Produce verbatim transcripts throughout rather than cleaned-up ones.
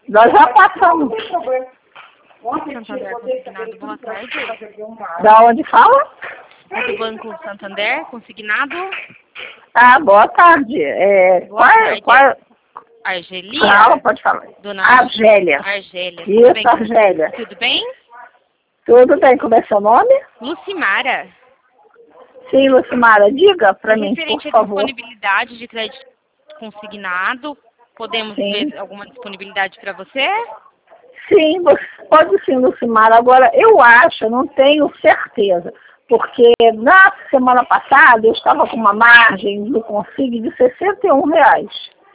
Nós já passamos. Santander Consignado, boa tarde. Da onde fala? É do Banco Santander Consignado. Ah, boa tarde. É, Boa qual, tarde. qual... Argelia? Fala, pode falar. Dona Argélia. Argélia. Tudo Isso, bem com- Argélia. Tudo bem? Tudo bem, como é seu nome? Lucimara. Sim, Lucimara, diga para mim, por Referente à favor. disponibilidade de crédito consignado, podemos Sim. ver alguma disponibilidade para você? Sim, você pode sim, Lucimara. Agora, eu acho, eu não tenho certeza, porque na semana passada eu estava com uma margem do Consig de sessenta e um reais.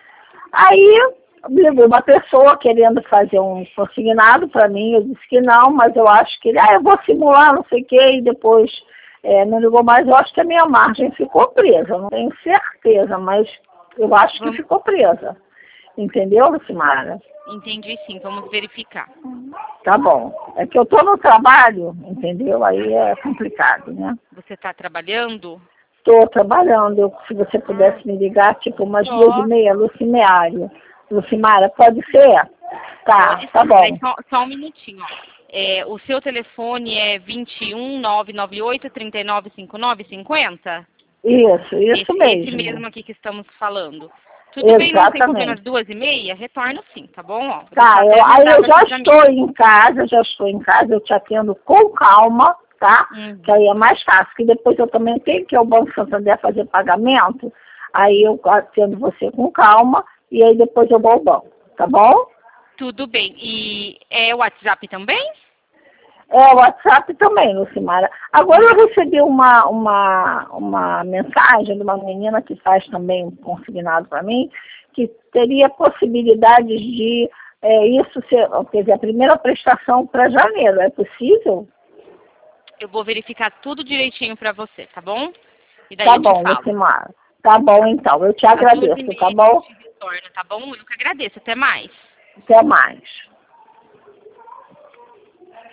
Aí ligou uma pessoa querendo fazer um consignado para mim, eu disse que não, mas eu acho que ele, ah, eu vou simular, não sei o quê, e depois é, não ligou mais. Eu acho que a minha margem ficou presa, eu não tenho certeza, mas eu acho que Vamos- ficou presa. Entendeu, Lucimara? Entendi sim, vamos verificar. Tá bom. É que eu tô no trabalho, entendeu? Aí é complicado, né? Você está trabalhando? Estou trabalhando. Eu, se você pudesse me ligar, tipo, umas Posso. duas e meia, Lucimário. Lucimara, pode ser? Tá, Pode tá sim, bom. mas só, só um minutinho. Ó. É, o seu telefone é vinte e um, nove nove oito, trinta e nove, cinquenta e nove, cinquenta? Isso, isso esse, mesmo. Esse mesmo aqui que estamos falando. Tudo bem, não tem problema, às Exatamente. duas e meia? Retorno sim, tá bom? Ó, vou Tá, deixar até eu, aí eu agendado já aqui pra mim. estou em casa, já estou em casa, eu te atendo com calma, tá? Uhum. Que aí é mais fácil, que depois eu também tenho que ir ao Banco Santander fazer pagamento, aí eu atendo você com calma, e aí depois eu vou ao banco, tá bom? Tudo bem. E é o WhatsApp também? É, o WhatsApp também, Lucimara. Agora eu recebi uma, uma, uma mensagem de uma menina que faz também um consignado para mim, que teria possibilidades de é, isso ser, quer dizer, a primeira prestação para janeiro. É possível? Eu vou verificar tudo direitinho pra você, tá bom? E daí Tá eu te bom, falo. Lucimara. Tá bom, então. Eu te Às duas e agradeço, meia tá a bom? gente retorna, tá bom? Eu que agradeço. Até mais. Até mais.